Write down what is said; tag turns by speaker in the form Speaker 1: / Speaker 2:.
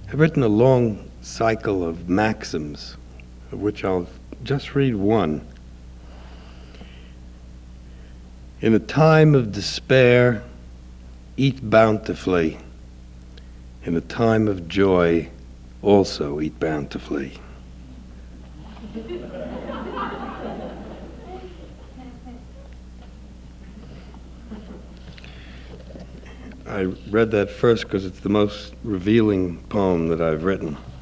Speaker 1: I've written a long cycle of maxims, of which I'll just read one. In a time of despair, eat bountifully. In a time of joy, also eat bountifully. I read that first because it's the most revealing poem that I've written.